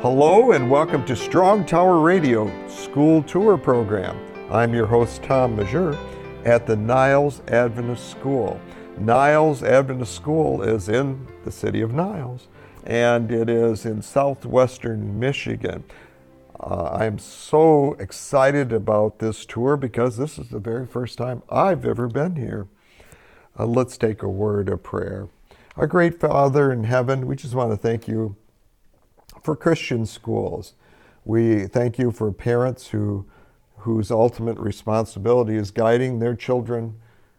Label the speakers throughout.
Speaker 1: Hello and welcome to Strong Tower Radio School Tour Program. I'm your host, Tom Majeur, at the Niles Adventist School. Niles Adventist School is in the city of Niles, and it is in southwestern Michigan. I'm so excited about this tour because this is the very first time I've ever been here. Let's take a word of prayer. Our great Father in heaven, we just want to thank you for Christian schools. We thank you for parents whose ultimate responsibility is guiding their children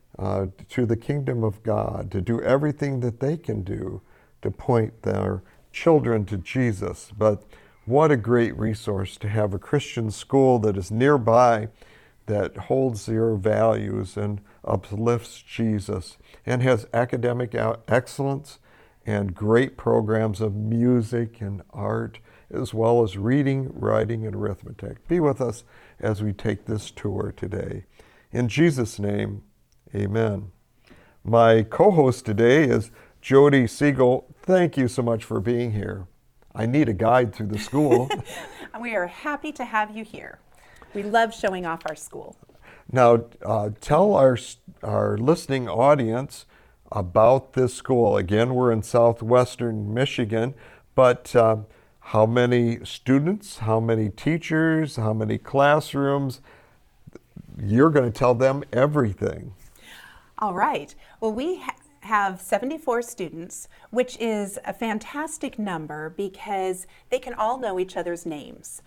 Speaker 1: to the kingdom of God, to do everything that they can do to point their children to Jesus. But what a great resource to have a Christian school that is nearby, that holds your values and uplifts Jesus, and has academic excellence and great programs of music and art, as well as reading, writing, and arithmetic. Be with us as we take this tour today. In Jesus' name, amen. My co-host today is Jody Siegel. Thank you so much for being here. I need a guide through the school.
Speaker 2: We are happy to have you here. We love showing off our school.
Speaker 1: Now, tell our listening audience about this school. Again, we're in southwestern Michigan, but how many students, how many teachers, how many classrooms? You're going to tell them everything.
Speaker 2: All right. Well, we have 74 students, which is a fantastic number because they can all know each other's names,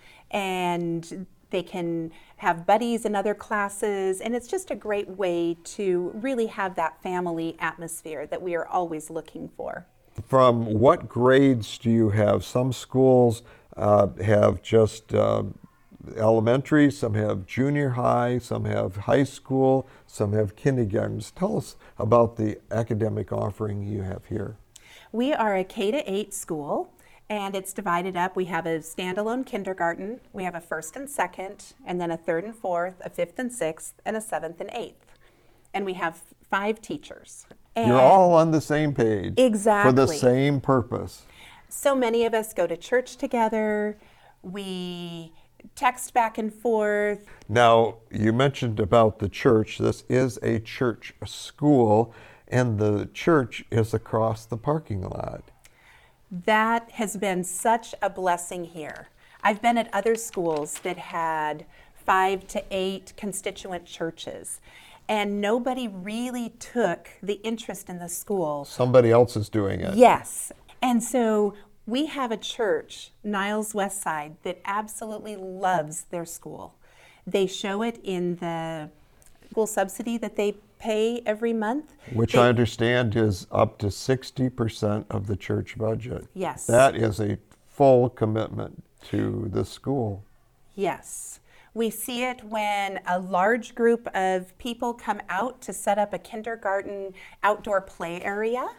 Speaker 2: and they can have buddies in other classes, and it's just a great way to really have that family atmosphere that we are always looking for.
Speaker 1: From what grades do you have? Some schools have just elementary, some have junior high, some have high school, some have kindergartens. Tell us about the academic offering you have here.
Speaker 2: We are a K-8 school, and it's divided up. We have a standalone kindergarten, we have a first and second, and then a third and fourth, a fifth and sixth, and a seventh and eighth. And we have 5 teachers. And
Speaker 1: you're all on the same page.
Speaker 2: Exactly.
Speaker 1: For the same purpose.
Speaker 2: So many of us go to church together. We text back and forth.
Speaker 1: Now, you mentioned about the church. This is a church school, and the church is across the parking lot.
Speaker 2: That has been such a blessing here. I've been at other schools that had 5 to 8 constituent churches, and nobody really took the interest in the school.
Speaker 1: Somebody else is doing it.
Speaker 2: Yes. And so we have a church, Niles West Side, that absolutely loves their school. They show it in the school subsidy that they pay every month.
Speaker 1: Which I understand is up to 60% of the church budget.
Speaker 2: Yes.
Speaker 1: That is a full commitment to the school.
Speaker 2: Yes. We see it when a large group of people come out to set up a kindergarten outdoor play area.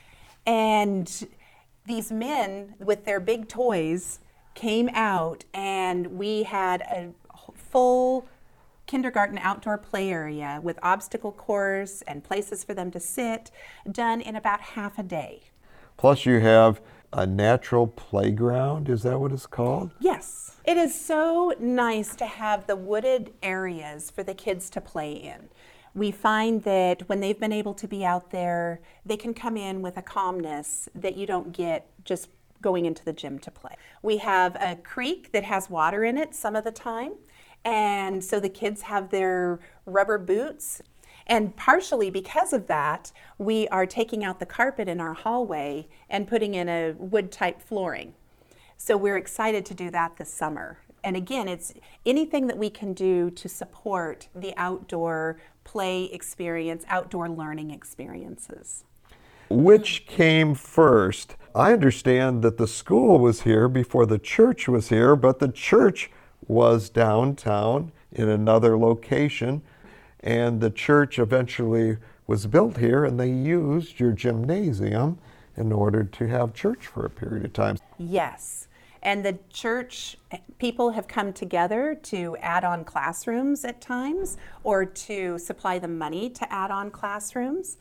Speaker 2: And these men with their big toys came out, and we had a full kindergarten outdoor play area with obstacle course and places for them to sit, done in about half a day.
Speaker 1: Plus you have a natural playground, is that what it's called?
Speaker 2: Yes. It is so nice to have the wooded areas for the kids to play in. We find that when they've been able to be out there, they can come in with a calmness that you don't get just going into the gym to play. We have a creek that has water in it some of the time. And so the kids have their rubber boots. And partially because of that, we are taking out the carpet in our hallway and putting in a wood type flooring. So we're excited to do that this summer. And again, it's anything that we can do to support the outdoor play experience, outdoor learning experiences.
Speaker 1: Which came first? I understand that the school was here before the church was here, but the church was downtown in another location, and the church eventually was built here, and they used your gymnasium in order to have church for a period of time.
Speaker 2: Yes, and the church people have come together to add on classrooms at times, or to supply the money to add on classrooms.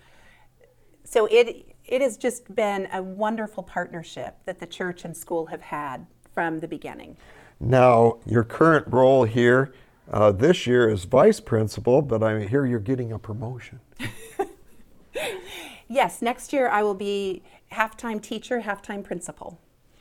Speaker 2: So it has just been a wonderful partnership that the church and school have had from the beginning.
Speaker 1: Now, your current role here this year is vice principal, but I hear you're getting a promotion.
Speaker 2: Yes, next year I will be half-time teacher, half-time principal.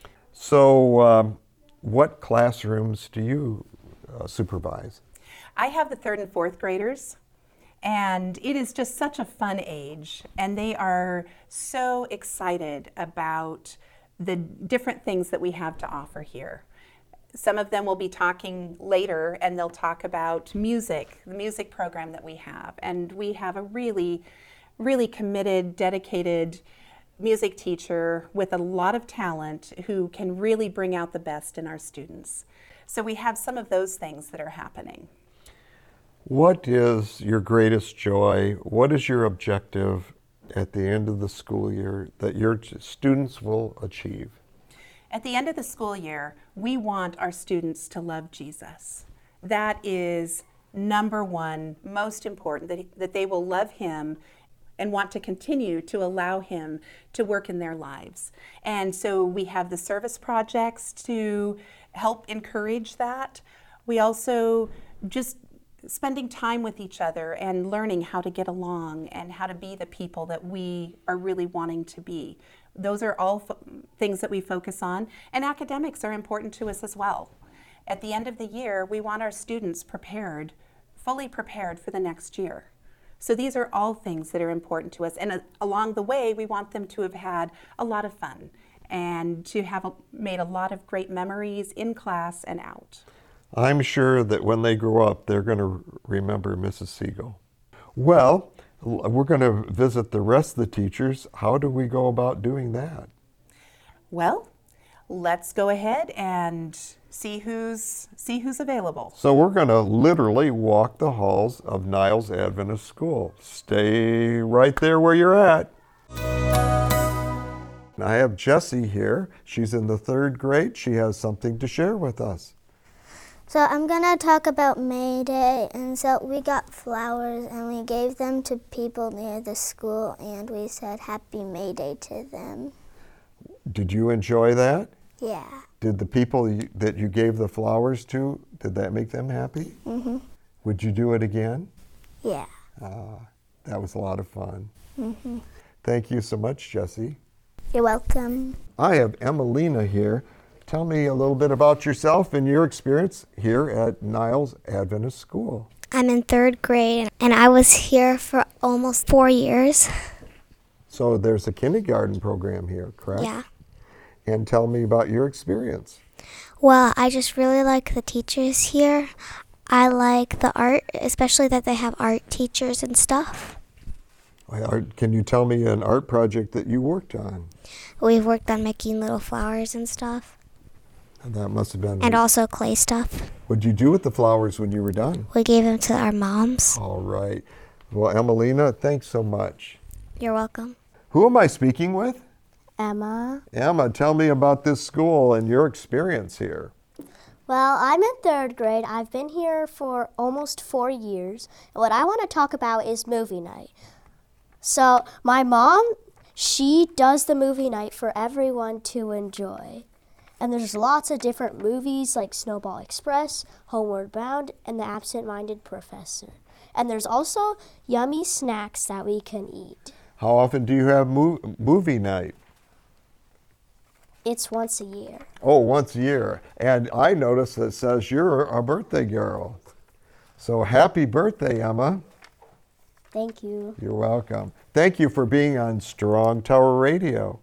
Speaker 1: So what classrooms do you supervise?
Speaker 2: I have the 3rd and 4th graders, and it is just such a fun age, and they are so excited about the different things that we have to offer here. Some of them will be talking later, and they'll talk about music, the music program that we have, and we have a really committed, dedicated music teacher with a lot of talent who can really bring out the best in our students. So we have some of those things that are happening.
Speaker 1: What is your greatest joy? What is your objective at the end of the school year that your students will achieve?
Speaker 2: At the end of the school year, we want our students to love Jesus. That is number one, most important, that they will love him and want to continue to allow him to work in their lives. And so we have the service projects to help encourage that. We also just spending time with each other and learning how to get along and how to be the people that we are really wanting to be. Those are all things that we focus on. And academics are important to us as well. At the end of the year, we want our students prepared, fully prepared for the next year. So these are all things that are important to us. And along the way, we want them to have had a lot of fun and to have made a lot of great memories in class and out.
Speaker 1: I'm sure that when they grow up, they're going to remember Mrs. Siegel. Well, we're going to visit the rest of the teachers. How do we go about doing that?
Speaker 2: Well, let's go ahead and see who's available.
Speaker 1: So we're going to literally walk the halls of Niles Adventist School. Stay right there where you're at. I have Jessie here. She's in the 3rd grade. She has something to share with us.
Speaker 3: So I'm going to talk about May Day. And so we got flowers and we gave them to people near the school and we said Happy May Day to them.
Speaker 1: Did you enjoy that?
Speaker 3: Yeah.
Speaker 1: Did the people that you gave the flowers to, did that make them happy?
Speaker 3: Mm-hmm.
Speaker 1: Would you do it again?
Speaker 3: Yeah.
Speaker 1: That was a lot of fun.
Speaker 3: Mm-hmm.
Speaker 1: Thank you so much, Jessie.
Speaker 3: You're welcome.
Speaker 1: I have Emelina here. Tell me a little bit about yourself and your experience here at Niles Adventist School.
Speaker 3: I'm in 3rd grade and I was here for almost 4 years.
Speaker 1: So there's a kindergarten program here, correct?
Speaker 3: Yeah.
Speaker 1: And tell me about your experience.
Speaker 3: Well, I just really like the teachers here. I like the art, especially that they have art teachers and stuff.
Speaker 1: Can you tell me an art project that you worked on?
Speaker 3: We've worked on making little flowers and stuff.
Speaker 1: And that must have been...
Speaker 3: And also clay stuff.
Speaker 1: What'd you do with the flowers when you were done?
Speaker 3: We gave them to our moms.
Speaker 1: All right. Well, Emelina, thanks so much.
Speaker 3: You're welcome.
Speaker 1: Who am I speaking with?
Speaker 4: Emma.
Speaker 1: Emma, tell me about this school and your experience here.
Speaker 4: Well, I'm in 3rd grade. I've been here for almost 4 years. And what I want to talk about is movie night. So my mom, she does the movie night for everyone to enjoy. And there's lots of different movies like Snowball Express, Homeward Bound, and The Absent-Minded Professor. And there's also yummy snacks that we can eat.
Speaker 1: How often do you have movie night?
Speaker 4: It's once a year.
Speaker 1: Oh, once a year. And I noticed that it says you're a birthday girl. So happy birthday, Emma.
Speaker 4: Thank you.
Speaker 1: You're welcome. Thank you for being on Strong Tower Radio.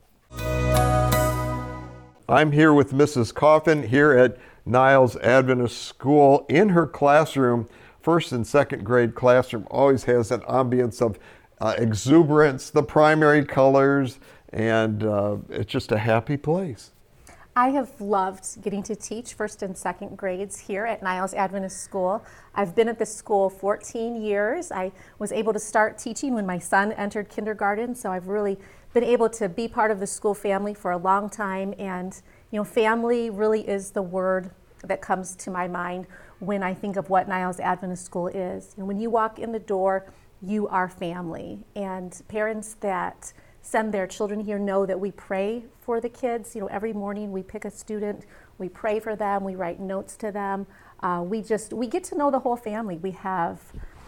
Speaker 1: I'm here with Mrs. Coffin here at Niles Adventist School. In her classroom, 1st and 2nd grade classroom always has an ambience of exuberance, the primary colors, and it's just a happy place.
Speaker 5: I have loved getting to teach 1st and 2nd grades here at Niles Adventist School. I've been at this school 14 years. I was able to start teaching when my son entered kindergarten, so I've really been able to be part of the school family for a long time. And family really is the word that comes to my mind when I think of what Niles Adventist School is. When you walk in the door, you are family. And parents that send their children here know that we pray for the kids. You know, every morning we pick a student, we pray for them, we write notes to them. We get to know the whole family. We have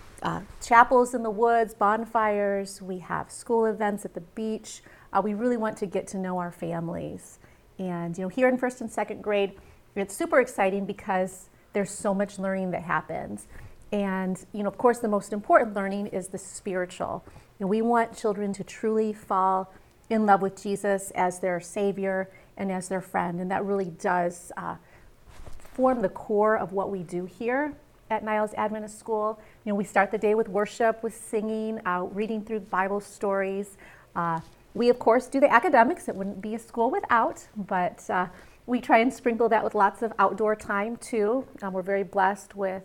Speaker 5: chapels in the woods, bonfires, we have school events at the beach. We really want to get to know our families. And you know, here in first and second grade, it's super exciting because there's so much learning that happens. And you know, of course, the most important learning is the spiritual. You know, we want children to truly fall in love with Jesus as their Savior and as their friend. And that really does form the core of what we do here at Niles Adventist School. You know, we start the day with worship, with singing, reading through Bible stories. We, of course, do the academics. It wouldn't be a school without, but we try and sprinkle that with lots of outdoor time, too. We're very blessed with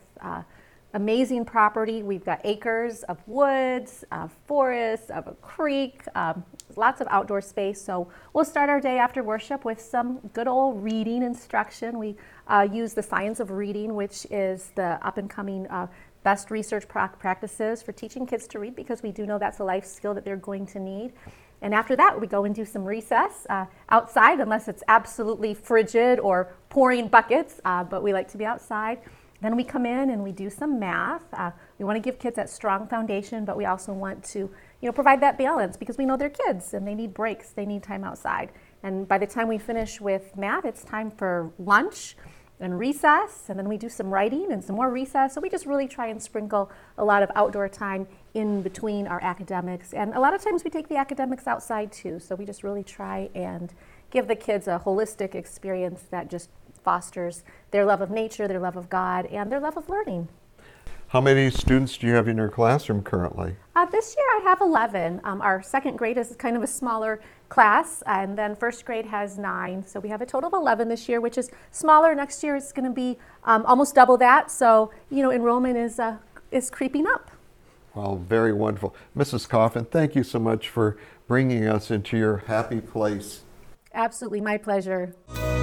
Speaker 5: amazing property. We've got acres of woods, of forests, of a creek, lots of outdoor space. So we'll start our day after worship with some good old reading instruction. We use the Science of Reading, which is the up-and-coming best research practices for teaching kids to read, because we do know that's a life skill that they're going to need. And after that, we go and do some recess outside, unless it's absolutely frigid or pouring buckets, but we like to be outside. Then we come in and we do some math. We want to give kids that strong foundation, but we also want to, you know, provide that balance, because we know they're kids and they need breaks, they need time outside. And by the time we finish with math, it's time for lunch and recess, and then we do some writing and some more recess. So we just really try and sprinkle a lot of outdoor time in between our academics. And a lot of times we take the academics outside too. So we just really try and give the kids a holistic experience that just fosters their love of nature, their love of God, and their love of learning.
Speaker 1: How many students do you have in your classroom currently?
Speaker 5: This year I have 11. Our second grade is kind of a smaller class, and then first grade has 9. So we have a total of 11 this year, which is smaller. Next year it's going to be almost double that. So, you know, enrollment is creeping up.
Speaker 1: Well, very wonderful. Mrs. Coffin, thank you so much for bringing us into your happy place.
Speaker 5: Absolutely, my pleasure.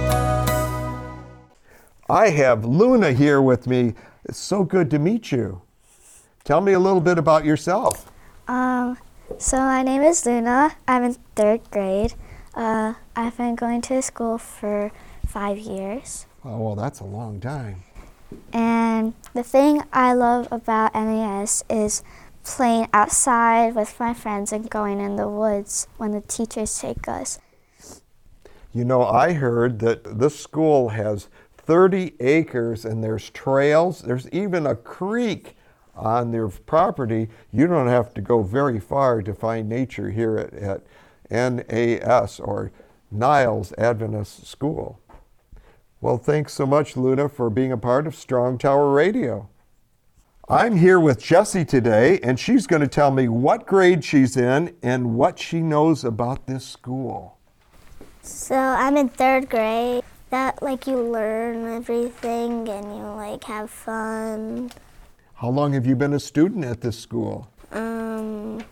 Speaker 1: I have Luna here with me. It's so good to meet you. Tell me a little bit about yourself.
Speaker 3: So my name is Luna. I'm in 3rd grade. I've been going to school for 5 years.
Speaker 1: Oh, well, that's a long time.
Speaker 3: And the thing I love about NAS is playing outside with my friends and going in the woods when the teachers take us.
Speaker 1: You know, I heard that this school has 30 acres and there's trails. There's even a creek on their property. You don't have to go very far to find nature here at NAS, or Niles Adventist School. Well, thanks so much, Luna, for being a part of Strong Tower Radio. I'm here with Jessie today, and she's going to tell me what grade she's in and what she knows about this school.
Speaker 3: So I'm in 3rd grade. That, you learn everything and you, have fun.
Speaker 1: How long have you been a student at this school?
Speaker 3: 4.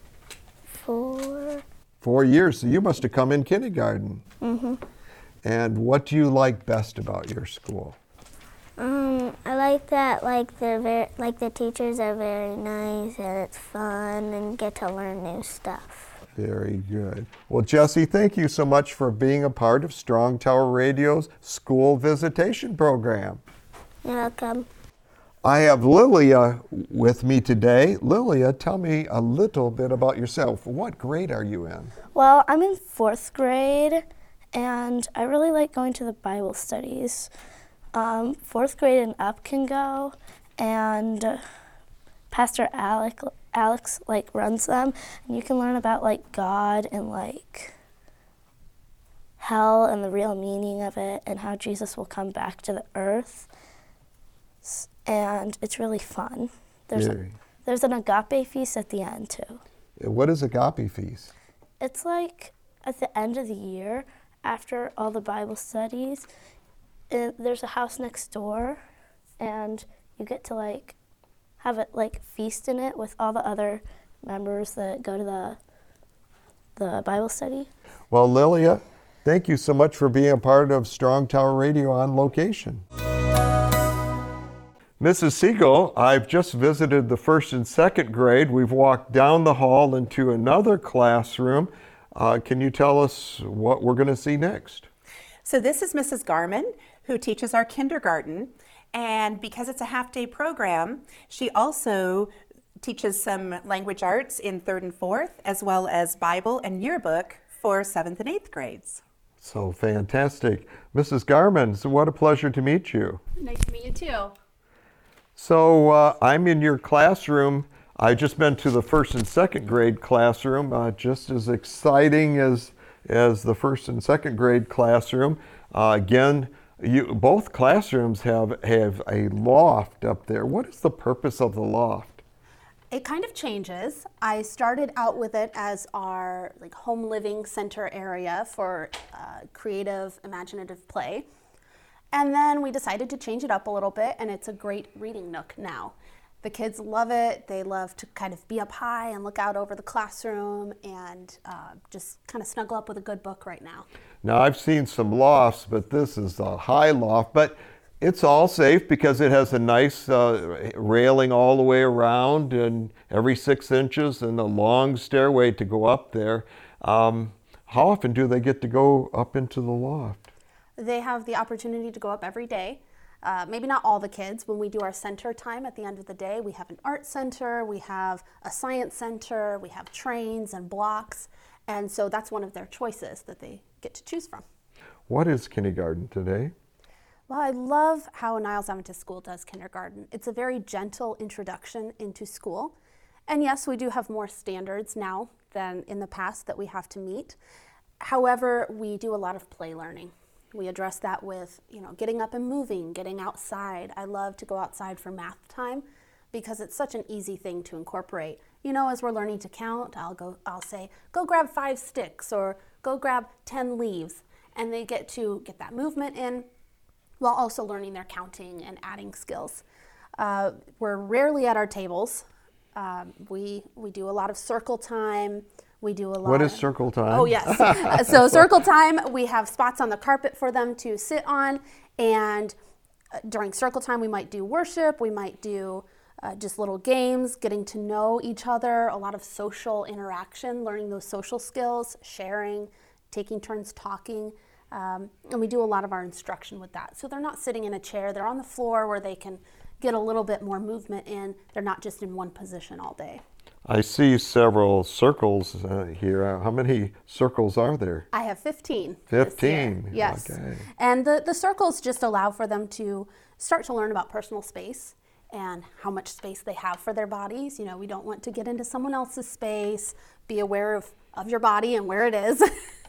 Speaker 1: 4 years, so you must have come in kindergarten.
Speaker 3: Mm-hmm.
Speaker 1: And what do you like best about your school?
Speaker 3: I like that, the teachers are very nice and it's fun and get to learn new stuff.
Speaker 1: Very good. Well, Jessie, thank you so much for being a part of Strong Tower Radio's School Visitation Program.
Speaker 3: You're welcome.
Speaker 1: I have Lilia with me today. Lilia, tell me a little bit about yourself. What grade are you in?
Speaker 6: Well, I'm in 4th grade, and I really like going to the Bible studies. 4th grade and up can go, and Pastor Alex runs them, and you can learn about God and hell and the real meaning of it and how Jesus will come back to the earth. And it's really fun. There's an agape feast at the end too.
Speaker 1: What is agape feast?
Speaker 6: It's at the end of the year, after all the Bible studies, there's a house next door, and you get to have it feast in it with all the other members that go to the Bible study.
Speaker 1: Well, Lilia, thank you so much for being a part of Strong Tower Radio on location. Mrs. Siegel, I've just visited the 1st and 2nd grade. We've walked down the hall into another classroom. Can you tell us what we're going to see next?
Speaker 2: So this is Mrs. Garman, who teaches our kindergarten. And because it's a half-day program, she also teaches some language arts in 3rd and 4th, as well as Bible and yearbook for 7th and 8th grades.
Speaker 1: So fantastic. Mrs. Garman, so what a pleasure to meet you.
Speaker 7: Nice to meet you too.
Speaker 1: So I'm in your classroom. I've just been to the 1st and 2nd grade classroom, just as exciting as the 1st and 2nd grade classroom. Again, both classrooms have a loft up there. What is the purpose of the loft?
Speaker 7: It kind of changes. I started out with it as our home living center area for creative, imaginative play. And then we decided to change it up a little bit, and it's a great reading nook now. The kids love it. They love to kind of be up high and look out over the classroom and just kind of snuggle up with a good book right now.
Speaker 1: Now, I've seen some lofts, but this is a high loft, but it's all safe because it has a nice railing all the way around and every 6 inches and a long stairway to go up there. How often do they get to go up into the loft?
Speaker 7: They have the opportunity to go up every day. Maybe not all the kids. When we do our center time at the end of the day, we have an art center, we have a science center, we have trains and blocks. And so that's one of their choices that they get to choose from.
Speaker 1: What is kindergarten today?
Speaker 7: Well, I love how Niles Adventist School does kindergarten. It's a very gentle introduction into school. And yes, we do have more standards now than in the past that we have to meet. However, we do a lot of play learning. We address that with, getting up and moving, getting outside. I love to go outside for math time because it's such an easy thing to incorporate. As we're learning to count, I'll say, go grab 5 sticks or go grab 10 leaves. And they get to get that movement in while also learning their counting and adding skills. We're rarely at our tables. We do a lot of circle time. We do a lot.
Speaker 1: What is circle time?
Speaker 7: Oh, yes. So circle time, we have spots on the carpet for them to sit on. And during circle time, we might do worship. We might do just little games, getting to know each other, a lot of social interaction, learning those social skills, sharing, taking turns talking. And we do a lot of our instruction with that. So they're not sitting in a chair. They're on the floor where they can get a little bit more movement in. They're not just in one position all day.
Speaker 1: I see several circles here. How many circles are there?
Speaker 7: I have 15.
Speaker 1: 15.
Speaker 7: Yes.
Speaker 1: Okay.
Speaker 7: And the circles just allow for them to start to learn about personal space and how much space they have for their bodies. We don't want to get into someone else's space. Be aware of your body and where it is.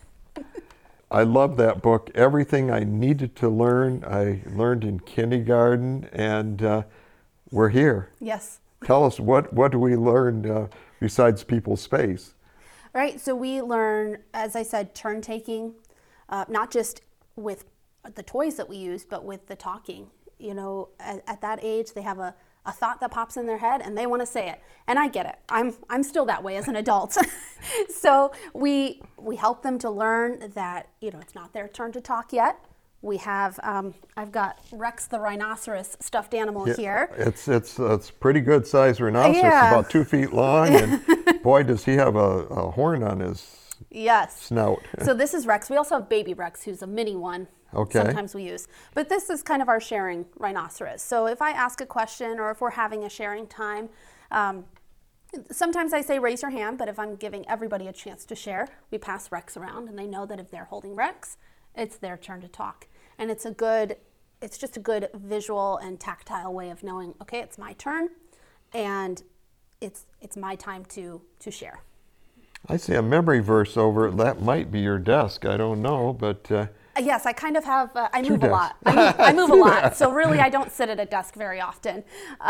Speaker 1: I love that book. Everything I needed to learn, I learned in kindergarten, and we're here.
Speaker 7: Yes.
Speaker 1: Tell us, what do we learn besides people's space?
Speaker 7: Right, so we learn, as I said, turn taking, not just with the toys that we use, but with the talking. At that age, they have a thought that pops in their head and they want to say it. And I get it. I'm still that way as an adult. So we help them to learn that, it's not their turn to talk yet. We have, I've got Rex the rhinoceros stuffed animal here.
Speaker 1: It's pretty good sized rhinoceros, about 2 feet long, and boy, does he have a horn on his snout.
Speaker 7: So this is Rex. We also have baby Rex, who's a mini one.
Speaker 1: Okay.
Speaker 7: Sometimes we use. But this is kind of our sharing rhinoceros. So if I ask a question or if we're having a sharing time, sometimes I say raise your hand, but if I'm giving everybody a chance to share, we pass Rex around and they know that if they're holding Rex, it's their turn to talk. And it's just a good visual and tactile way of knowing, okay, it's my turn and it's my time to share.
Speaker 1: I see a memory verse over it. That might be your desk. I don't know, but...
Speaker 7: Yes, I kind of have, I move a lot. I move a lot. So really, I don't sit at a desk very often.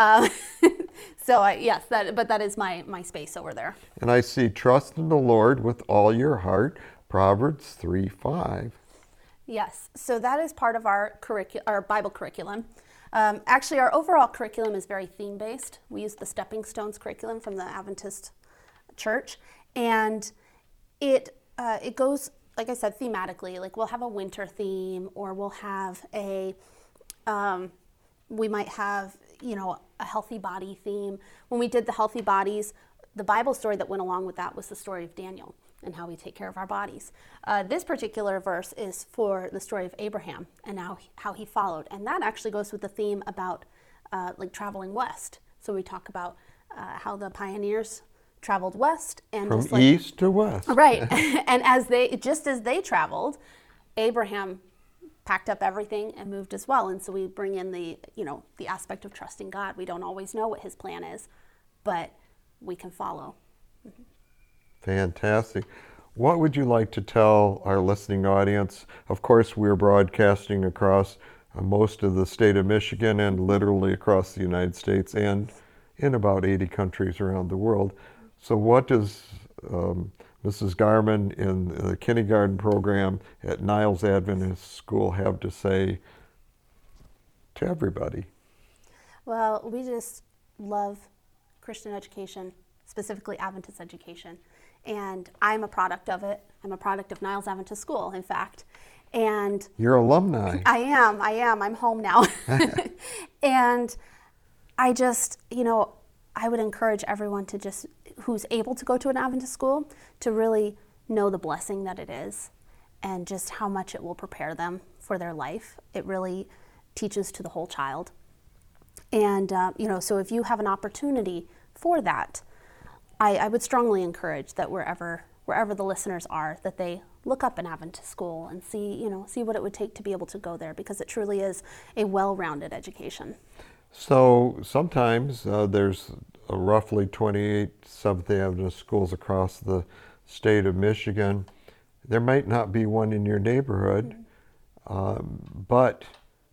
Speaker 7: But that is my space over there.
Speaker 1: And I see trust in the Lord with all your heart, Proverbs 3:5.
Speaker 7: Yes, so that is part of our Bible curriculum. Actually, our overall curriculum is very theme-based. We use the Stepping Stones curriculum from the Adventist Church, and it goes, like I said, thematically. Like we'll have a winter theme, or we'll have we might have, a healthy body theme. When we did the healthy bodies, the Bible story that went along with that was the story of Daniel. and how we take care of our bodies. This particular verse is for the story of Abraham and how he followed. And that actually goes with the theme about like traveling west. So we talk about how the pioneers traveled west and
Speaker 1: From
Speaker 7: just like,
Speaker 1: east to west.
Speaker 7: right. And as they traveled, Abraham packed up everything and moved as well. And so we bring in the aspect of trusting God. We don't always know what his plan is, but we can follow.
Speaker 1: Fantastic. What would you like to tell our listening audience? Of course, we're broadcasting across most of the state of Michigan and literally across the United States and in about 80 countries around the world. So what does Mrs. Garman in the kindergarten program at Niles Adventist School have to say to everybody?
Speaker 7: Well, we just love Christian education, specifically Adventist education. And I'm a product of it. I'm a product of Niles Adventist School, in fact. And
Speaker 1: You're alumni.
Speaker 7: I am. I'm home now. And I just, I would encourage everyone to just, who's able to go to an Adventist school, to really know the blessing that it is and just how much it will prepare them for their life. It really teaches to the whole child. And, so if you have an opportunity for that, I would strongly encourage that wherever the listeners are, that they look up an Adventist school and see what it would take to be able to go there, because it truly is a well-rounded education.
Speaker 1: So sometimes there's roughly 28 Seventh-day Adventist schools across the state of Michigan. There might not be one in your neighborhood, but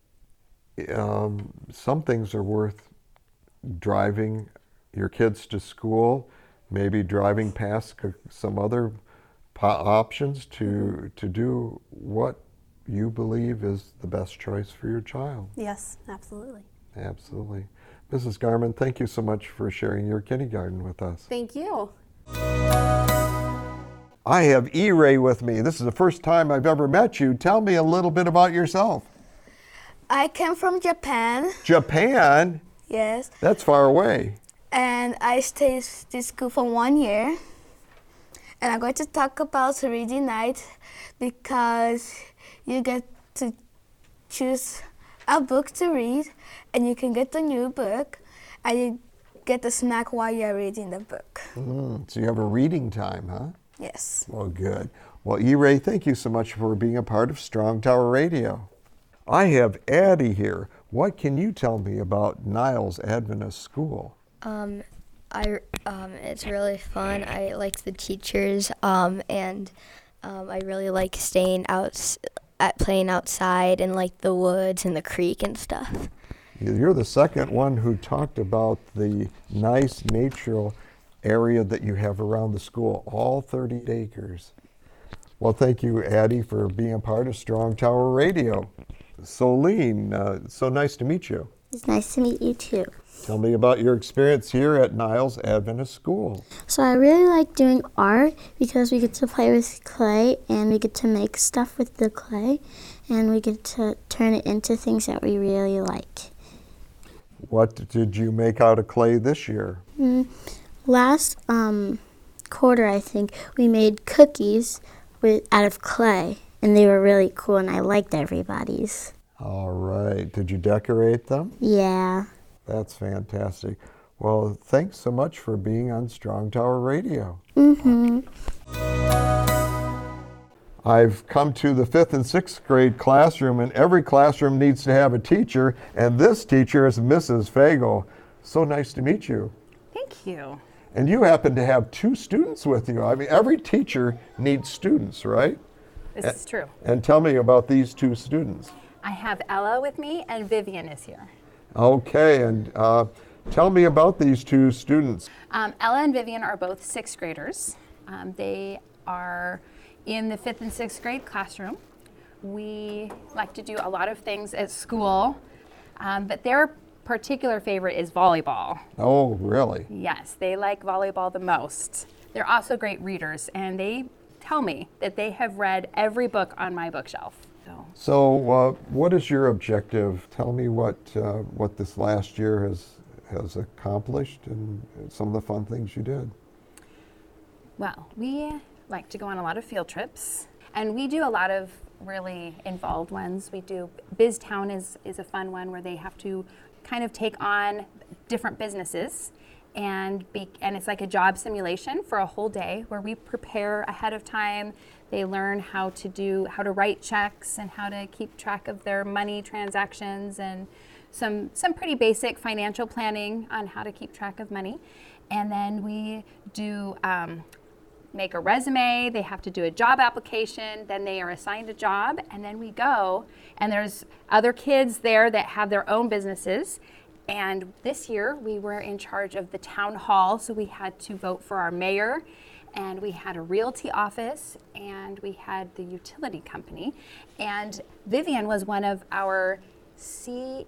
Speaker 1: some things are worth driving your kids to school, maybe driving past some other options to do what you believe is the best choice for your child.
Speaker 7: Yes, absolutely.
Speaker 1: Absolutely. Mrs. Garman, thank you so much for sharing your kindergarten with us.
Speaker 7: Thank you.
Speaker 1: I have E-Ray with me. This is the first time I've ever met you. Tell me a little bit about yourself.
Speaker 8: I came from Japan.
Speaker 1: Japan?
Speaker 8: Yes.
Speaker 1: That's far away.
Speaker 8: And I stayed at this school for 1 year. And I'm going to talk about reading night because you get to choose a book to read, and you can get a new book, and you get a snack while you're reading the book.
Speaker 1: So you have a reading time, huh?
Speaker 8: Yes.
Speaker 1: Well, good. Well, E-Ray, thank you so much for being a part of Strong Tower Radio. I have Addie here. What can you tell me about Niles Adventist School?
Speaker 9: It's really fun. I like the teachers, and I really like staying playing outside in like the woods and the creek and stuff.
Speaker 1: You're the second one who talked about the nice natural area that you have around the school, all 30 acres. Well, thank you, Addie, for being a part of Strong Tower Radio. Solene, so nice to meet you.
Speaker 3: It's nice to meet you too.
Speaker 1: Tell me about your experience here at Niles Adventist School.
Speaker 3: So I really like doing art because we get to play with clay and we get to make stuff with the clay and we get to turn it into things that we really like.
Speaker 1: What did you make out of clay this year?
Speaker 3: Last quarter, I think, we made cookies out of clay and they were really cool and I liked everybody's.
Speaker 1: All right. Did you decorate them?
Speaker 3: Yeah.
Speaker 1: That's fantastic. Well, thanks so much for being on Strong Tower Radio. I've come to the 5th and 6th grade classroom, and every classroom needs to have a teacher, and this teacher is Mrs. Fago. So nice to meet you.
Speaker 2: Thank you.
Speaker 1: And you happen to have 2 students with you. I mean, every teacher needs students, right?
Speaker 10: This is true.
Speaker 1: And tell me about these 2 students.
Speaker 10: I have Ella with me, and Vivian is here.
Speaker 1: Okay, and tell me about these 2 students.
Speaker 10: Ella and Vivian are both 6th graders. They are in the 5th and 6th grade classroom. We like to do a lot of things at school, but their particular favorite is volleyball.
Speaker 1: Oh, really?
Speaker 10: Yes, they like volleyball the most. They're also great readers, and they tell me that they have read every book on my bookshelf.
Speaker 1: So what is your objective? Tell me what this last year has accomplished and some of the fun things you did.
Speaker 10: Well, we like to go on a lot of field trips. And we do a lot of really involved ones. We do, BizTown is a fun one where they have to kind of take on different businesses and it's like a job simulation for a whole day where we prepare ahead of time. They learn how to write checks and how to keep track of their money transactions and some pretty basic financial planning on how to keep track of money. And then we do make a resume, they have to do a job application, then they are assigned a job, and then we go, and there's other kids there that have their own businesses. And this year we were in charge of the town hall, so we had to vote for our mayor, and we had a realty office, and we had the utility company. And Vivian was one of our CEOs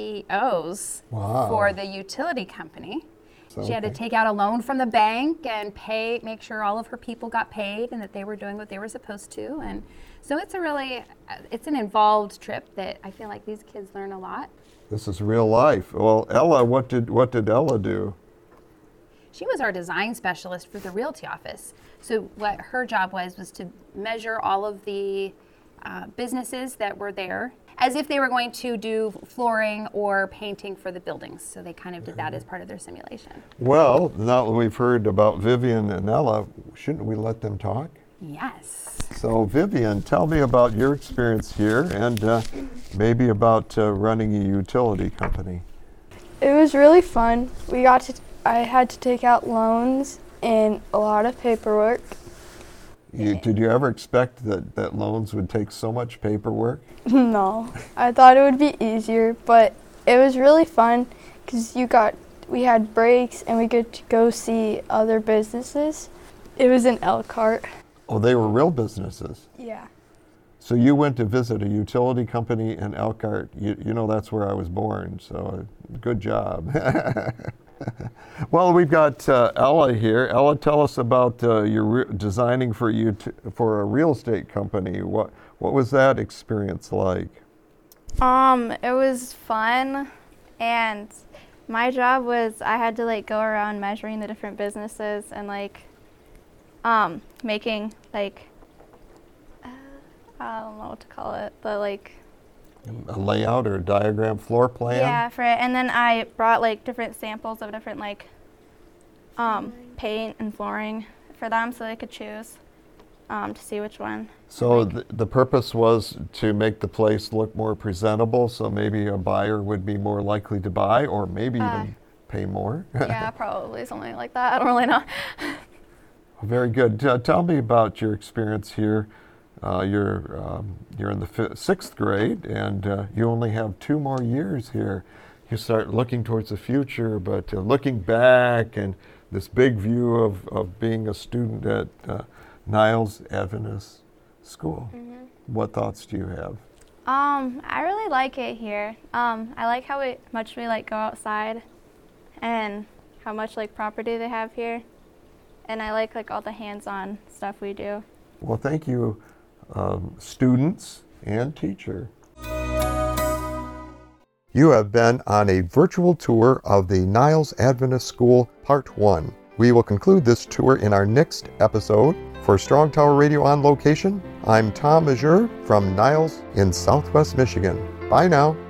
Speaker 10: for the utility company. She had to take out a loan from the bank and make sure all of her people got paid and that they were doing what they were supposed to. And so it's an involved trip that I feel like these kids learn a lot.
Speaker 1: This is real life. Well, Ella, what did Ella do?
Speaker 10: She was our design specialist for the realty office. So what her job was to measure all of the businesses that were there as if they were going to do flooring or painting for the buildings. So they kind of did that as part of their simulation.
Speaker 1: Well, now that we've heard about Vivian and Ella, shouldn't we let them talk?
Speaker 10: Yes.
Speaker 1: So Vivian, tell me about your experience here and maybe about running a utility company.
Speaker 11: It was really fun. I had to take out loans and a lot of paperwork.
Speaker 1: Did you ever expect that loans would take so much paperwork?
Speaker 11: No, I thought it would be easier, but it was really fun because we had breaks and we could go see other businesses. It was in Elkhart.
Speaker 1: Oh, they were real businesses?
Speaker 11: Yeah.
Speaker 1: So you went to visit a utility company in Elkhart. You know that's where I was born, so good job. Well, we've got Ella here. Ella, tell us about your designing for a real estate company. What was that experience like?
Speaker 12: It was fun, and my job was I had to go around measuring the different businesses and making I don't know what to call it, but
Speaker 1: a layout or a diagram, floor plan?
Speaker 12: Yeah, for it. And then I brought different samples of different paint and flooring for them so they could choose to see which one.
Speaker 1: So the purpose was to make the place look more presentable, so maybe a buyer would be more likely to buy or maybe even pay more?
Speaker 12: Yeah, probably something like that. I don't really know.
Speaker 1: Very good. Tell me about your experience here. You're in the sixth grade, and you only have 2 more years here. You start looking towards the future, but looking back and this big view of being a student at Niles Adventist School. Mm-hmm. What thoughts do you have?
Speaker 12: I really like it here. I like how much we go outside, and how much property they have here, and I like all the hands-on stuff we do.
Speaker 1: Well, thank you. Students and teacher. You have been on a virtual tour of the Niles Adventist School Part 1. We will conclude this tour in our next episode. For Strong Tower Radio on Location, I'm Tom Mazur from Niles in Southwest Michigan. Bye now.